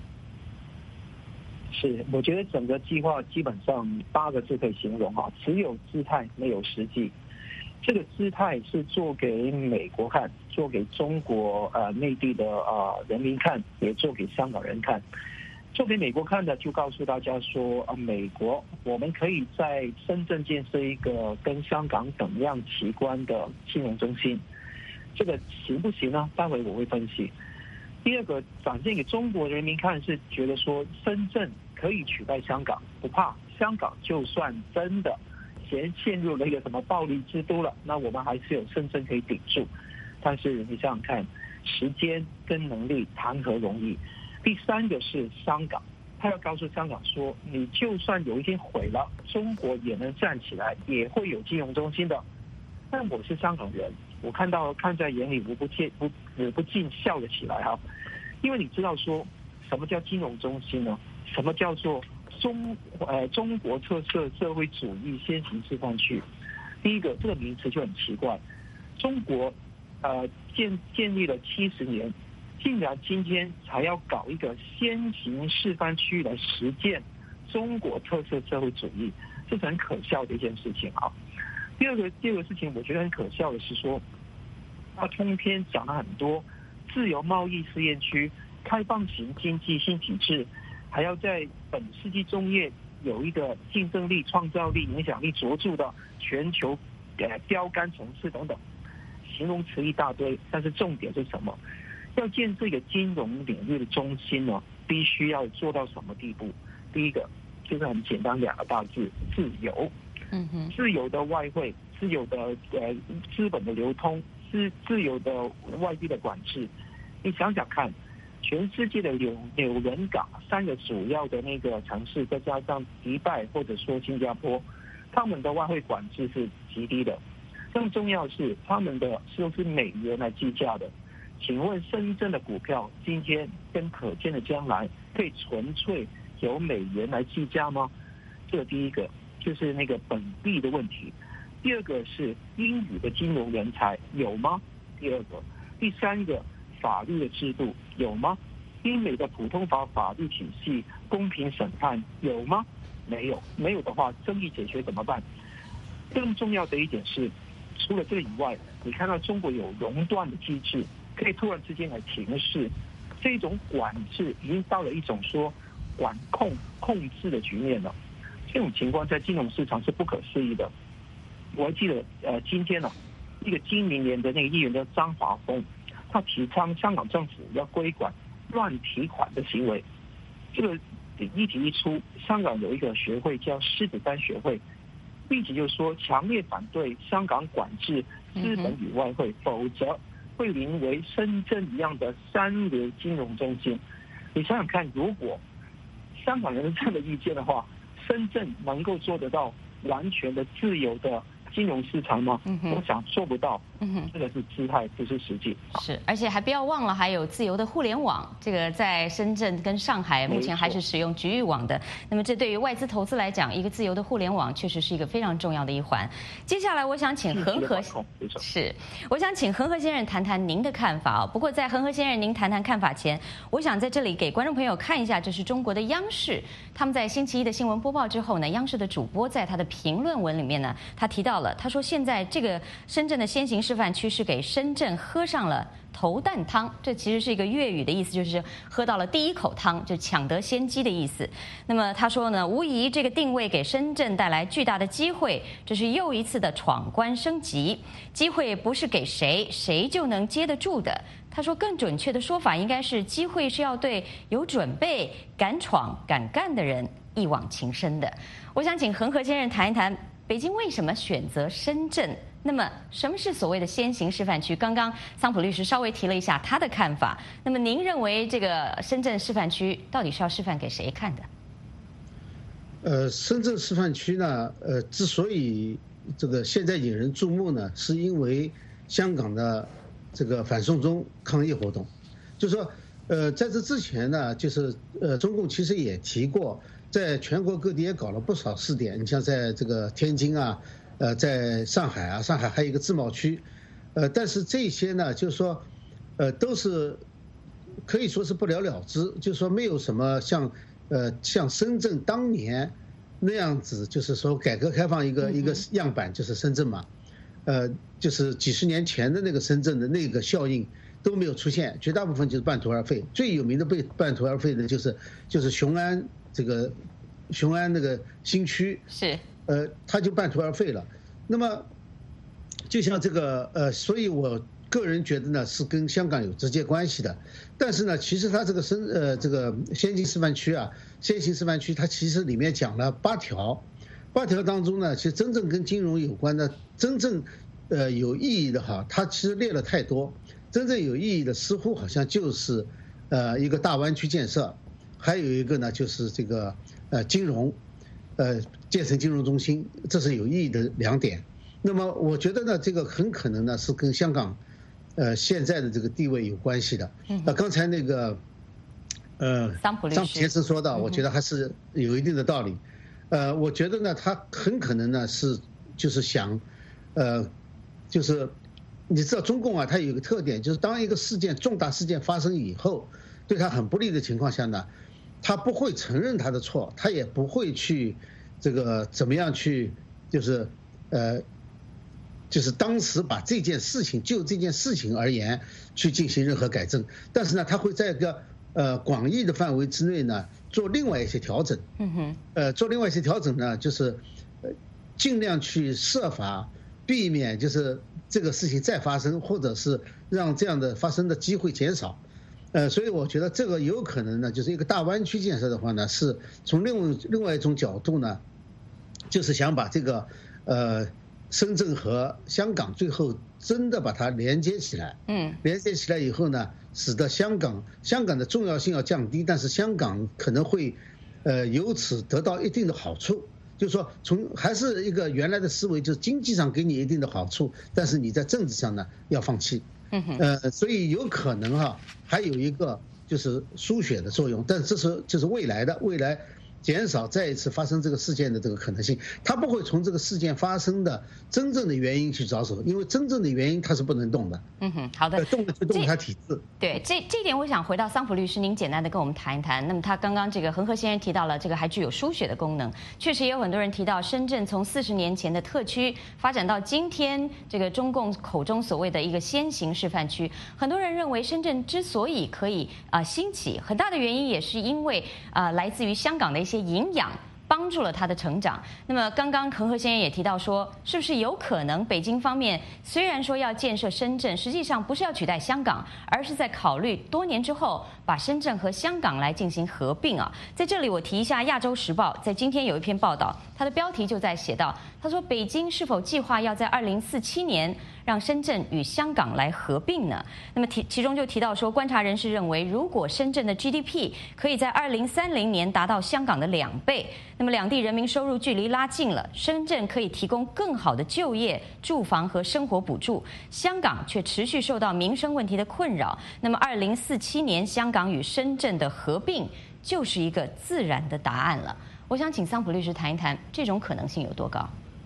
是，我觉得整个计划基本上8个字可以形容哈，只有姿态没有实际。这个姿态是做给美国看，做给中国内地的人民看，也做给香港人看。做给美国看的，就告诉大家说，美国我们可以在深圳建设一个跟香港等样齐观的金融中心，这个行不行呢？待会我会分析。第2个展现给中国人民看，是觉得说深圳可以取代香港，不怕香港就算真的陷入了一个什么暴力之都了，那我们还是有深圳可以顶住。但是你想想看，时间跟能力谈何容易？第3个是香港，他要告诉香港说，你就算有一天毁了，中国也能站起来，也会有金融中心的。但我是香港人，我看在眼里，我不禁笑了起来哈。因为你知道说什么叫金融中心呢？什么叫做中国特色社会主义先行示范区？第一个，这个名词就很奇怪，中国建立了70年。竟然今天才要搞一个先行示范区来实践中国特色社会主义，这是很可笑的一件事情啊。第二个事情，我觉得很可笑的是说，他通篇讲了很多自由贸易试验区、开放型经济新体制，还要在本世纪中叶有一个竞争力、创造力、影响力卓著的全球标杆城市等等，形容词一大堆，但是重点是什么？要建这个金融领域的中心呢，必须要做到什么地步？第一个就是很简单2个大字：自由。自由的外汇，自由的资本的流通，自由的外币的管制。你想想看，全世界的纽伦港3个主要的那个城市，再加上迪拜或者说新加坡，他们的外汇管制是极低的。更重要的是，他们的都是美元来计价的。请问深圳的股票今天跟可见的将来可以纯粹由美元来计价吗？这个第一个就是那个本币的问题。第2个是英语的金融人才有吗？第2个。第3个，法律的制度有吗？英美的普通法法律体系公平审判有吗？没有。没有的话，争议解决怎么办？ 更重要的一点是，除了这个以外，你看到中国有熔断的机制，可以突然之间来停市，这种管制已经到了一种说管控制的局面了。这种情况在金融市场是不可思议的。我还记得今天一个经民联的那个议员叫张华峰，他提倡香港政府要规管乱提款的行为。这个议题一出，香港有一个学会叫狮子山学会，立即就说强烈反对香港管制资本与外汇，否则会沦为深圳一样的三流金融中心。你想想看，如果香港人有这样的意见的话，深圳能够做得到完全的自由的金融市场吗？我想做不到。这个是姿态，不是实际。 是，而且还不要忘了，还有自由的互联网。这个在深圳跟上海目前还是使用局域网的。那么这对于外资投资来讲，一个自由的互联网确实是一个非常重要的一环。接下来，我想请恒河先生谈谈您的看法。不过在恒河先生您谈谈看法前，我想在这里给观众朋友看一下，这是中国的央视，他们在星期一的新闻播报之后呢，央视的主播在他的评论文里面呢，他提到了，他说现在这个深圳的先行示范区是给深圳喝上了头啖汤，这其实是一个粤语的意思，就是喝到了第一口汤，就抢得先机的意思。那么他说呢，无疑这个定位给深圳带来巨大的机会，这是又一次的闯关升级，机会不是给谁就能接得住的。他说更准确的说法应该是，机会是要对有准备、敢闯、敢干的人一往情深的。我想请恒河先生谈一谈，北京为什么选择深圳？那么什么是所谓的先行示范区？刚刚桑普律师稍微提了一下他的看法。那么您认为这个深圳示范区到底是要示范给谁看的？深圳示范区呢，之所以这个现在引人注目呢，是因为香港的这个反送中抗议活动。就是说，在这之前呢，就是中共其实也提过，在全国各地也搞了不少试点。你像在这个天津啊。在上海啊，上海还有一个自贸区，但是这些呢，就是说，都是可以说是不了了之，就是说没有什么像深圳当年那样子，就是说改革开放一个样板，就是深圳嘛，就是几十年前的那个深圳的那个效应都没有出现，绝大部分就是半途而废。最有名的被半途而废的就是雄安那个新区是。 它就半途而废了。那么，就像这个所以我个人觉得呢，是跟香港有直接关系的。但是呢，其实它这个先行示范区啊，先行示范区它其实里面讲了8条，8条当中呢，其实真正跟金融有关的，真正有意义的哈，它其实列了太多。真正有意义的似乎好像就是一个大湾区建设，还有一个呢就是这个金融。建成金融中心，这是有意义的2点。那么我觉得呢，这个很可能呢是跟香港现在的这个地位有关系的。刚才那个桑普先生说到，我觉得还是有一定的道理。我觉得呢，他很可能呢就是想就是你知道中共啊，它有一个特点，就是当一个重大事件发生以后，对他很不利的情况下呢，他不会承认他的错，他也不会去这个怎么样去就是当时把这件事情就这件事情而言去进行任何改正，但是呢，他会在一个广义的范围之内呢做另外一些调整。做另外一些调整呢，就是尽量去设法避免就是这个事情再发生，或者是让这样的发生的机会减少。所以我觉得这个有可能呢，就是一个大湾区建设的话呢，是从另外一种角度呢，就是想把这个深圳和香港最后真的把它连接起来。连接起来以后呢，使得香港的重要性要降低，但是香港可能会由此得到一定的好处。就是说，还是一个原来的思维，就是经济上给你一定的好处，但是你在政治上呢要放弃。所以有可能还有一个就是输血的作用，但这是未来减少再一次发生这个事件的这个可能性。他不会从这个事件发生的真正的原因去着手，因为真正的原因他是不能动的。 好的， 动的就动他体制。 对，这一点我想回到桑普律师，您简单的跟我们谈一谈。那么他刚刚这个恒河先生提到了这个还具有输血的功能，确实也有很多人提到深圳从40年前的特区发展到今天这个中共口中所谓的一个先行示范区。很多人认为深圳之所以可以兴起，很大的原因也是因为来自于香港的一些营养，帮助了他的成长。那么刚刚恒河先生也提到说，是不是有可能北京方面虽然说要建设深圳，实际上不是要取代香港，而是在考虑多年之后把深圳和香港来进行合并啊？在这里我提一下，《亚洲时报》在今天有一篇报道，它的标题就在写到，他说北京是否计划要在2047年让深圳与香港来合并呢？那么其中就提到说，观察人士认为，如果深圳的 GDP 可以在2030年达到香港的2倍，那么两地人民收入距离拉近了，深圳可以提供更好的就业、住房和生活补助，香港却持续受到民生问题的困扰。那么2047年香港与深圳的合并就是一个自然的答案了。我想请桑普律师谈一谈这种可能性有多高？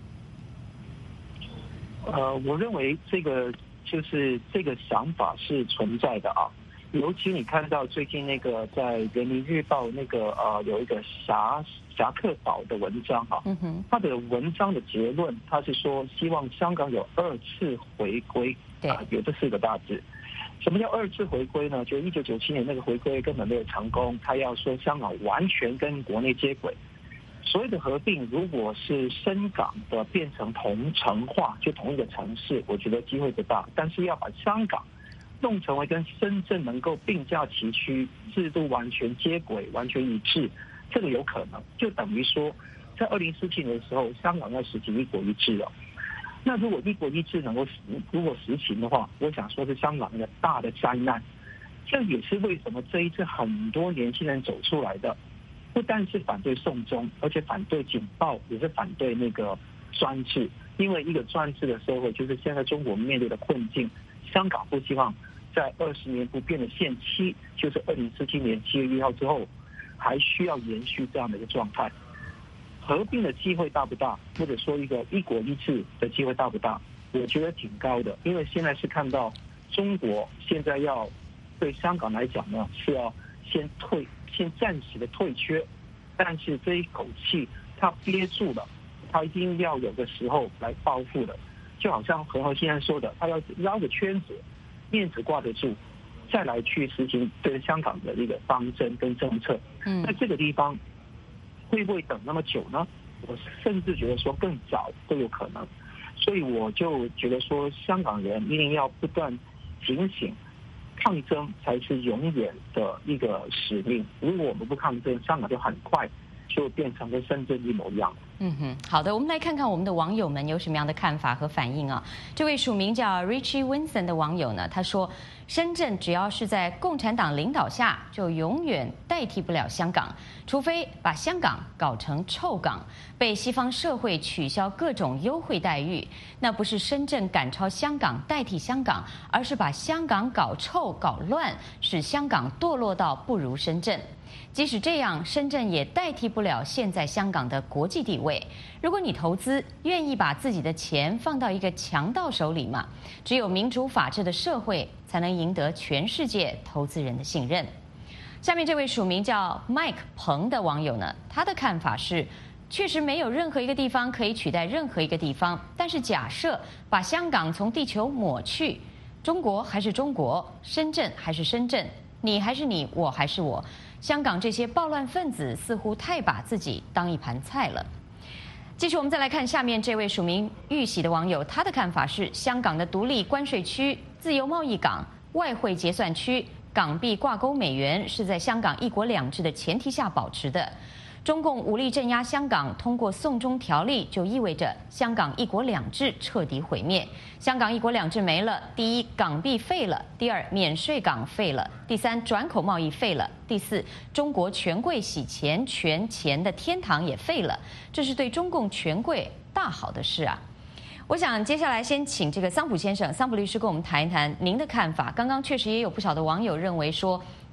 我认为这个想法是存在的啊。尤其你看到最近那个在《人民日报》那个有一个侠客岛的文章哈，他的文章的结论他是说希望香港有2次回归，有这4个大字。什么叫2次回归呢？就1997年那个回归根本没有成功，他要说香港完全跟国内接轨。所谓的合并，如果是深港的变成同城化，就同一个城市，我觉得机会不大。但是要把香港弄成为跟深圳能够并驾齐驱，制度完全接轨、完全一致，这个有可能。就等于说，在2047年的时候，香港要实行一国一制了。那如果一国一制如果实行的话，我想说是香港一个大的灾难。这也是为什么这一次很多年轻人走出来的，不但是反对送中，而且反对警报，也是反对那个专制。因为一个专制的社会，就是现在中国面对的困境。香港不希望在20年不变的限期，就是2047年7月1号之后，还需要延续这样的一个状态。合并的机会大不大？或者说一个一国一制的机会大不大？我觉得挺高的，因为现在是看到中国现在要对香港来讲呢，是要先暂时的退却，但是这一口气他憋住了，他一定要有个时候来报复的。就好像恒河先生说的，他要绕个圈子，面子挂得住，再来去实行对香港的一个方针跟政策。那这个地方会不会等那么久呢？我甚至觉得说更早都有可能。所以我就觉得说，香港人一定要不断警醒，抗争才是永远的一个使命。如果我们不抗争，香港就很快就变成跟深圳一模一样。 好的，我们来看看我们的网友们有什么样的看法和反应啊。这位署名叫 Richie Winston 的网友呢，他说，深圳只要是在共产党领导下，就永远代替不了香港，除非把香港搞成臭港，被西方社会取消各种优惠待遇。那不是深圳赶超香港代替香港，而是把香港搞臭搞乱，使香港堕落到不如深圳。即使这样，深圳也代替不了现在香港的国际地位。如果你投资，愿意把自己的钱放到一个强盗手里吗？只有民主法治的社会，才能赢得全世界投资人的信任。下面这位署名叫 Mike 彭的网友呢，他的看法是，确实没有任何一个地方可以取代任何一个地方，但是假设把香港从地球抹去，中国还是中国，深圳还是深圳，你还是你，我还是我，香港这些暴乱分子似乎太把自己当一盘菜了。继续，我们再来看下面这位署名玉玺的网友，他的看法是，香港的独立关税区、自由贸易港、外汇结算区、港币挂钩美元是在香港一国两制的前提下保持的。中共武力镇压香港，通过送中条例，就意味着香港一国两制彻底毁灭。香港一国两制没了，第一，港币废了；第二，免税港废了；第三，转口贸易废了；第四，中国权贵洗钱权钱的天堂也废了。这是对中共权贵大好的事啊！我想接下来先请这个桑普先生、桑普律师跟我们谈一谈您的看法。刚刚确实也有不少的网友认为说，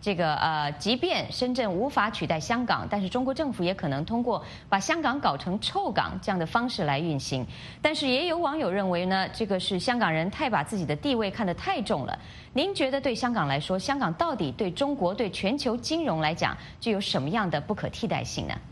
即便深圳无法取代香港，但是中国政府也可能通过把香港搞成臭港这样的方式来运行。但是也有网友认为呢，这个是香港人太把自己的地位看得太重了。您觉得对香港来说，香港到底对中国、对全球金融来讲，具有什么样的不可替代性呢？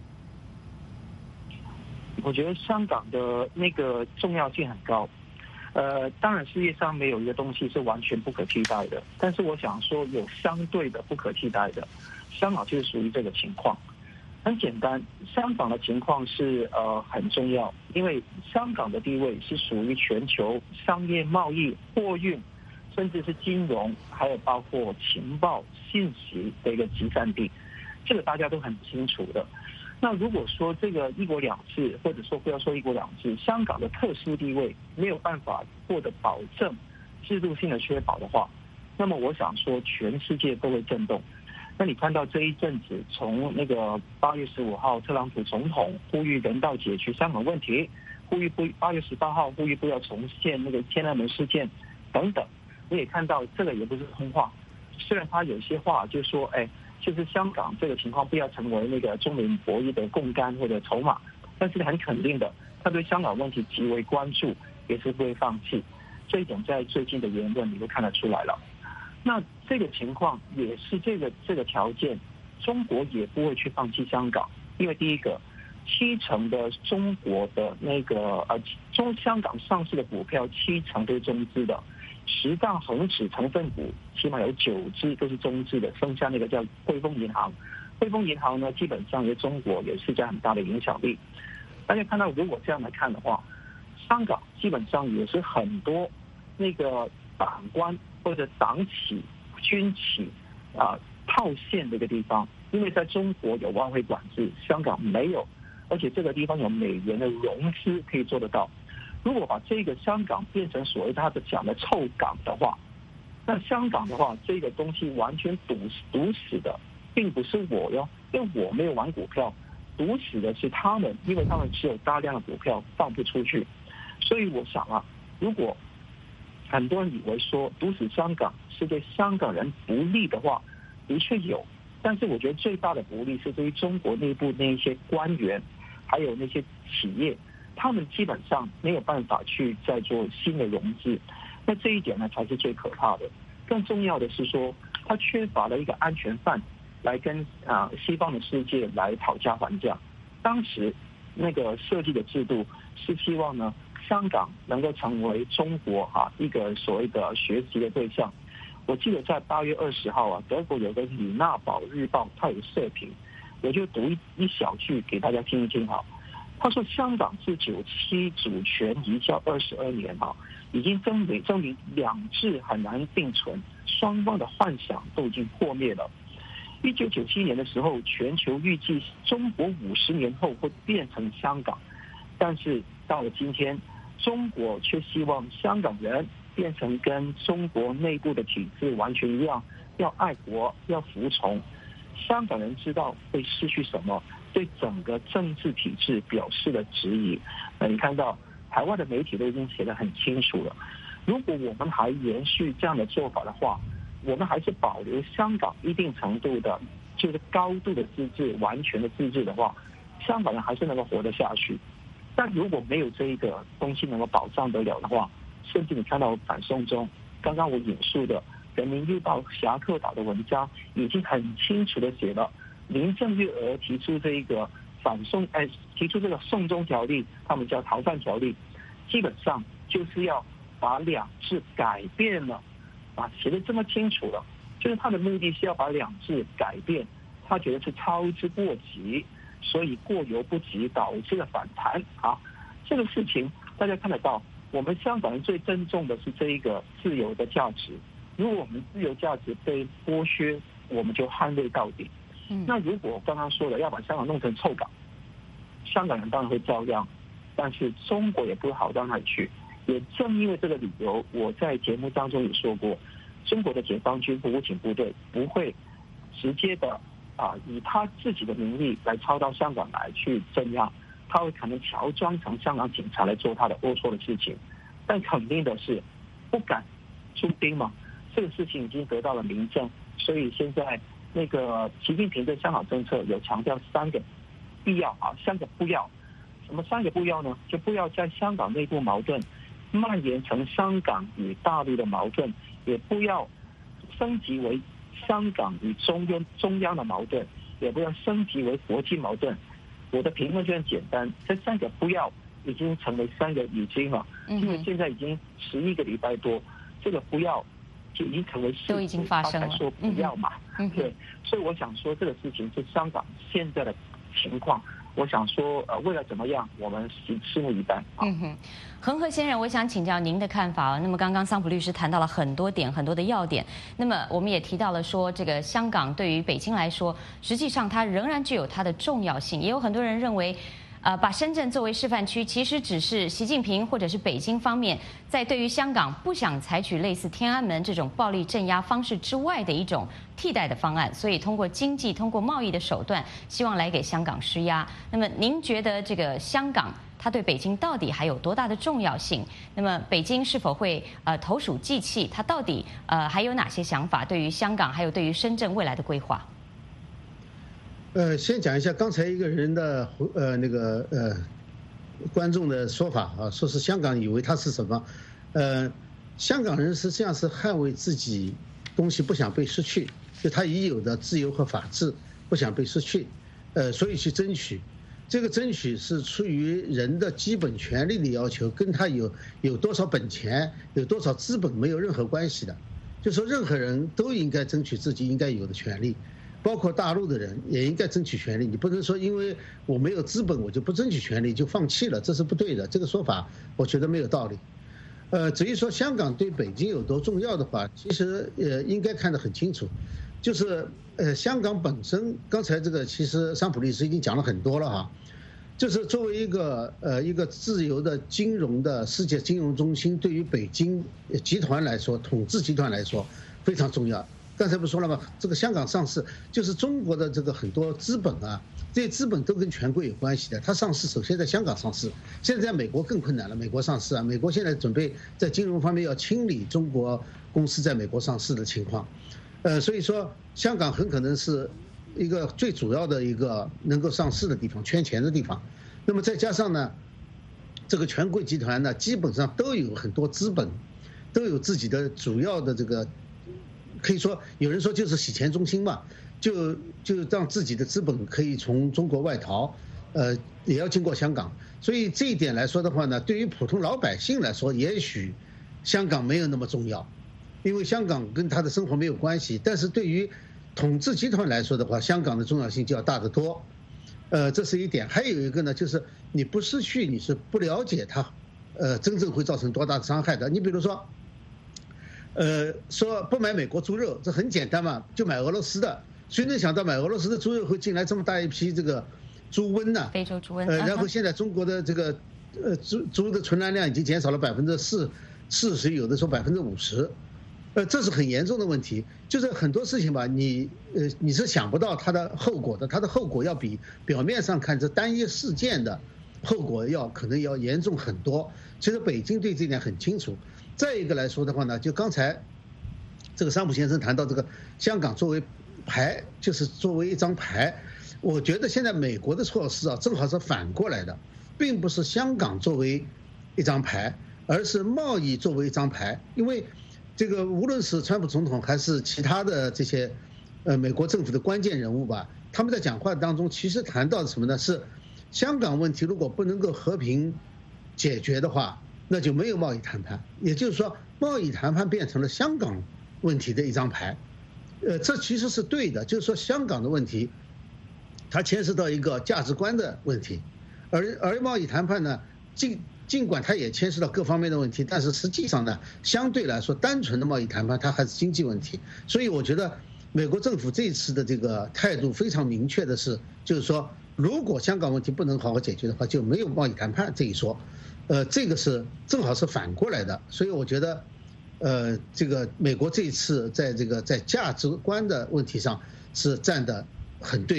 我觉得香港的那个重要性很高。当然世界上没有一个东西是完全不可替代的，但是我想说有相对的不可替代的，香港就是属于这个情况。很简单，香港的情况是很重要，因为香港的地位是属于全球商业贸易、货运，甚至是金融，还有包括情报、信息的一个集散地，这个大家都很清楚的。那如果说这个一国两制，或者说不要说一国两制，香港的特殊地位没有办法获得保证，制度性的确保的话，那么我想说全世界都会震动。那你看到这一阵子，从那个8月15号特朗普总统呼吁人道解决香港问题，呼吁8月18号呼吁不要重现那个天安门事件等等，你也看到这个也不是空话。虽然他有些话就说，就是香港这个情况不要成为那个中美博弈的共杆或者筹码，但是很肯定的，他对香港问题极为关注，也是不会放弃。这一点在最近的言论你都看得出来了。那这个情况也是这个条件，中国也不会去放弃香港，因为第一个，70%的中国的那个香港上市的股票70%都是中资的。10大恒指成分股起码有9只都是中资的，剩下那个叫汇丰银行。汇丰银行呢，基本上在中国也是在很大的影响力。大家看到，如果这样来看的话，香港基本上也是很多那个党官或者党企、军企套现的一个地方，因为在中国有外汇管制，香港没有，而且这个地方有美元的融资可以做得到。如果把这个香港变成所谓他的讲的臭港的话，那香港的话，这个东西完全堵死的，并不是我哟，因为我没有玩股票，堵死的是他们，因为他们持有大量的股票放不出去。所以我想如果很多人以为说堵死香港是对香港人不利的话，的确有，但是我觉得最大的不利是对于中国内部那一些官员，还有那些企业。他们基本上没有办法去再做新的融资，那这一点呢才是最可怕的。更重要的是说，他缺乏了一个安全范来跟西方的世界来讨价还价。当时那个设计的制度是希望呢，香港能够成为中国一个所谓的学习的对象。我记得在8月20号德国有个《里纳堡日报》，它有社评，我就读一小句给大家听一听他说，香港自97主权移交22年已经证明两制很难并存，双方的幻想都已经破灭了。1997年的时候，全球预计中国50年后会变成香港，但是到了今天，中国却希望香港人变成跟中国内部的体制完全一样，要爱国，要服从。香港人知道会失去什么，对整个政治体制表示了质疑。你看到海外的媒体都已经写得很清楚了。如果我们还延续这样的做法的话，我们还是保留香港一定程度的，就是高度的自治、完全的自治的话，香港人还是能够活得下去。但如果没有这一个东西能够保障得了的话，甚至你看到反送中，刚刚我引述的人民日报侠客岛的文章已经很清楚的写了，林郑月娥提出这一个提出这个送中条例，他们叫逃犯条例，基本上就是要把两制改变了，写得这么清楚了，就是他的目的是要把两制改变，他觉得是操之过急，所以过犹不及，导致了反弹这个事情大家看得到，我们香港人最珍重的是这一个自由的价值。如果我们自由价值被剥削，我们就捍卫到底。那如果我刚刚说了要把香港弄成臭港，香港人当然会照样，但是中国也不会好到哪里去。也正因为这个理由，我在节目当中也说过，中国的解放军武警部队不会直接的以他自己的名义来抄到香港来去镇压，他会可能乔装成香港警察来做他的龌龊的事情。但肯定的是，不敢出兵嘛，这个事情已经得到了明证， 所以现在那个习近平的香港政策有强调3个必要啊，3个不要。什么3个不要呢？就不要在香港内部矛盾蔓延成香港与大陆的矛盾，也不要升级为香港与中央的矛盾，也不要升级为国际矛盾。我的评论就很简单，这3个不要已经成为3个已经了，因为现在已经11个礼拜多，这个不要就已经成为事实， 都已经发生了。 他才说不要嘛，对，所以我想说这个事情是香港现在的情况。我想说，未来怎么样，我们拭目以待。 恒河先生，我想请教您的看法。那么刚刚桑普律师谈到了很多点，很多的要点。那么我们也提到了说，这个香港对于北京来说，实际上它仍然具有它的重要性。也有很多人认为，把深圳作为示范区，其实只是习近平或者是北京方面在对于香港不想采取类似天安门这种暴力镇压方式之外的一种替代的方案，所以通过经济、通过贸易的手段，希望来给香港施压。那么您觉得这个香港它对北京到底还有多大的重要性？那么北京是否会投鼠忌器？它到底还有哪些想法对于香港还有对于深圳未来的规划？ 先讲一下刚才一个人的观众的说法啊，说是香港以为它是什么？香港人实际上是捍卫自己东西不想被失去，就他已有的自由和法治不想被失去，所以去争取。这个争取是出于人的基本权利的要求，跟他有多少本钱、有多少资本没有任何关系的。就说任何人都应该争取自己应该有的权利。包括大陆的人也应该争取权利，你不能说因为我没有资本我就不争取权利就放弃了，这是不对的，这个说法我觉得没有道理。至于说香港对北京有多重要的话，其实应该看得很清楚，就是香港本身，刚才这个其实桑普律师已经讲了很多了哈，就是作为一个自由的金融的世界金融中心，对于北京集团来说，统治集团来说非常重要。刚才不说了吗？这个香港上市就是中国的这个很多资本啊，这些资本都跟权贵有关系的。它上市首先在香港上市，现在在美国更困难了。美国上市啊，美国现在准备在金融方面要清理中国公司在美国上市的情况，所以说香港很可能是一个最主要的一个能够上市的地方，圈钱的地方。那么再加上呢，这个权贵集团呢，基本上都有很多资本，都有自己的主要的这个。可以说，有人说就是洗钱中心嘛，就让自己的资本可以从中国外逃，也要经过香港。所以这一点来说的话呢，对于普通老百姓来说，也许香港没有那么重要，因为香港跟他的生活没有关系。但是对于统治集团来说的话，香港的重要性就要大得多。这是一点。还有一个呢，就是你不失去，你是不了解它，真正会造成多大的伤害的。你比如说。说不买美国猪肉，这很简单嘛，就买俄罗斯的。谁能想到买俄罗斯的猪肉会进来这么大一批这个猪瘟呢？ 非洲猪瘟。 然后现在中国的这个猪的存栏量已经减少了40%，有的说50%，这是很严重的问题。就是很多事情吧，你是想不到它的后果的，它的后果要比表面上看这单一事件的后果可能要严重很多。其实北京对这点很清楚。再一个来说的话呢，就刚才这个桑普先生谈到这个香港作为牌，就是作为一张牌，我觉得现在美国的措施啊，正好是反过来的，并不是香港作为一张牌，而是贸易作为一张牌。因为这个无论是川普总统还是其他的这些美国政府的关键人物吧，他们在讲话当中其实谈到的什么呢？是香港问题如果不能够和平解决的话，那就没有贸易谈判，也就是说，贸易谈判变成了香港问题的一张牌，这其实是对的，就是说香港的问题，它牵涉到一个价值观的问题，而贸易谈判呢，尽管它也牵涉到各方面的问题，但是实际上呢，相对来说，单纯的贸易谈判它还是经济问题，所以我觉得美国政府这次的这个态度非常明确的是，就是说，如果香港问题不能好好解决的话，就没有贸易谈判这一说。这个是正好是反过来的，所以我觉得，这个美国这一次在价值观的问题上是站得很对的。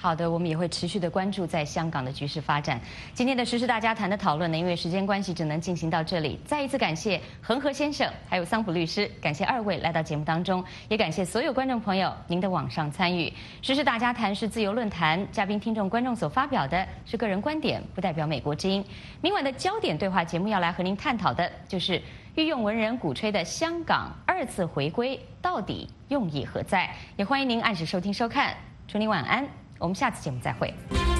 好的，我们也会持续的关注在香港的局势发展。今天的时事大家谈的讨论呢，因为时间关系只能进行到这里。再一次感谢恒河先生还有桑普律师，感谢二位来到节目当中，也感谢所有观众朋友您的网上参与。时事大家谈是自由论坛，嘉宾、听众、观众所发表的是个人观点，不代表美国之音。明晚的焦点对话节目要来和您探讨的就是御用文人鼓吹的香港2次回归到底用意何在？也欢迎您按时收听收看。祝您晚安，我们下次节目再会。